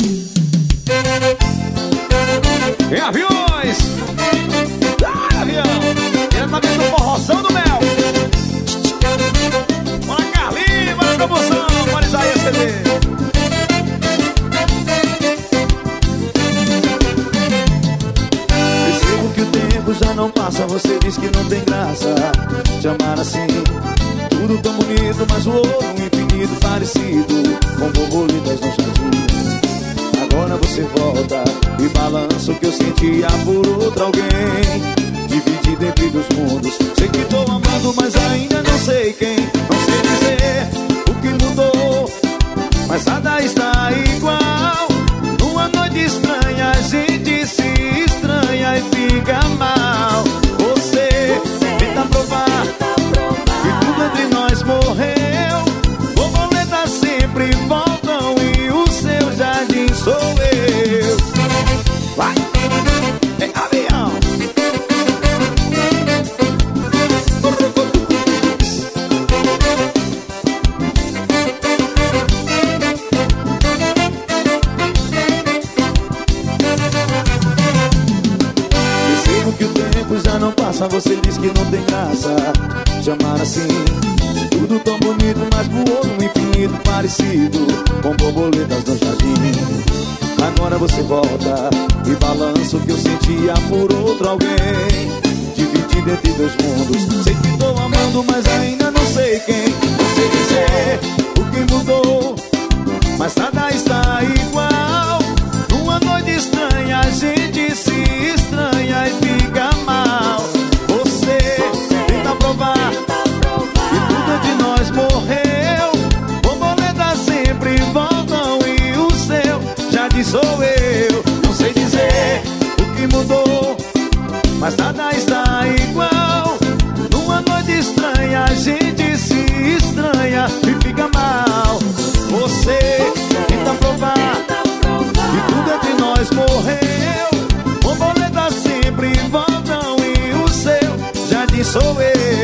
Em aviões! Ah, avião! Diretamente do Forroção do Mel! Bora, Carlinhos! Bora, promoção! Bora, Isaías TV! Percebo que o tempo já não passa. Você diz que não tem graça te amar assim. Tudo tão bonito, mas o outro infinito parecido com borboletas no jardim. Agora você volta e balança o que eu sentia por outro alguém, dividido entre dois mundos. Sei que tô amando, mas ainda não sei quem. Não sei dizer o que mudou, mas nada está igual. Numa noite estranha a gente se estranha e fica mal. Você tenta provar que tudo entre nós morreu. Borboletas sempre voltam e o seu jardim sou eu. Vai! É avião! Percebo que o tempo já não passa. Você diz que não tem graça chamar assim. Tudo tão bonito, mas voou num infinito parecido com borboletas no jardim. Agora você volta e balança o que eu sentia por outro alguém, dividido entre dois mundos. Sei que tô amando, mas ainda não sei quem. Não sei dizer o que mudou, mas nada está igual. Numa noite estranha a gente se estranha e fica mal. Você tenta provar que tudo entre nós morreu. Borboletas sempre voltam e o seu jardim sou eu. Não sei dizer o que mudou, mas nada está igual. Numa noite estranha a gente se estranha e fica mal. Você tenta provar que tudo entre nós morreu. Borboletas sempre voltam e o seu jardim sou eu.